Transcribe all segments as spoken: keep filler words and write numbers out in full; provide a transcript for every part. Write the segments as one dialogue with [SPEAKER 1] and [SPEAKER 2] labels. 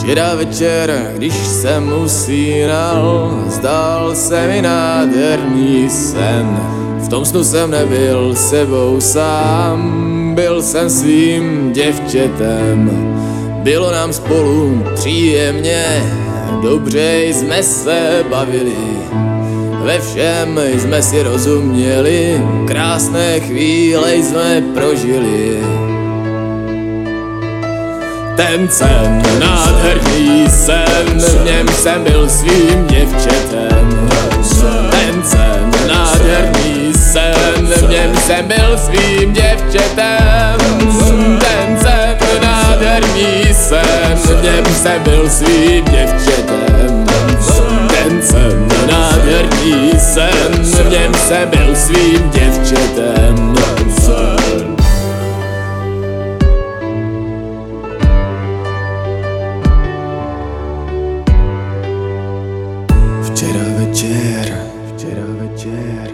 [SPEAKER 1] Včera večer, když jsem usínal, zdál se mi nádherný sen. V tom snu jsem nebyl sebou sám, byl jsem svým děvčetem. Bylo nám spolu příjemně, dobře jsme se bavili. Ve všem jsme si rozuměli, krásné chvíle jsme prožili. Ten sen, nádherný sen, v něm jsem byl svým děvčetem. Ten sen, nádherný sen, v něm jsem byl svým děvčetem. Ten sen, nádherný sen, v něm jsem byl svým děvčetem. Ten sen, nádherný sen, v něm jsem byl svým děvčetem. Včera večer, včera večer,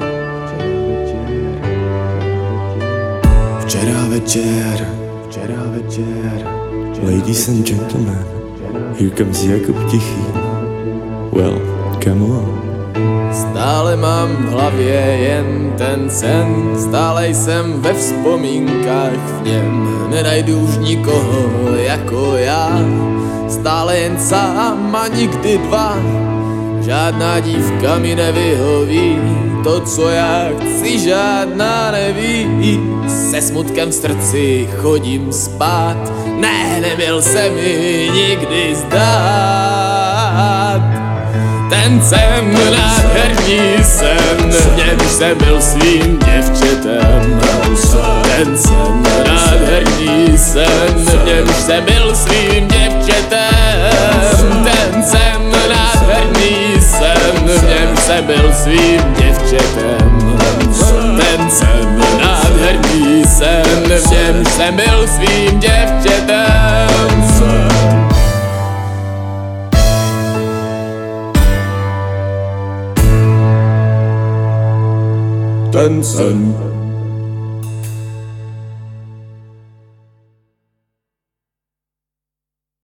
[SPEAKER 1] včera večer, včera večer.
[SPEAKER 2] Ladies and gentlemen, here comes Jakub Tichý. Well, come on.
[SPEAKER 1] Stále mám v hlavě jen ten sen, stále jsem ve vzpomínkách v něm. Nenajdu už nikoho jako já, stále jen sám a nikdy dva. Žádná dívka mi nevyhoví, to, co já chci, žádná neví. Se smutkem v srdci chodím spát, ne, nebyl se mi nikdy zdát. Ten sen, nádherný sen, v něm jsem byl svým děvčetem. Ten sen, nádherný sen, v něm jsem byl svým děvčetem. Ten sen, nádherný sen, v něm jsem byl svým děvčetem. Ten sen, nádherný sen, v něm jsem byl svým děvčetem. Ten sen.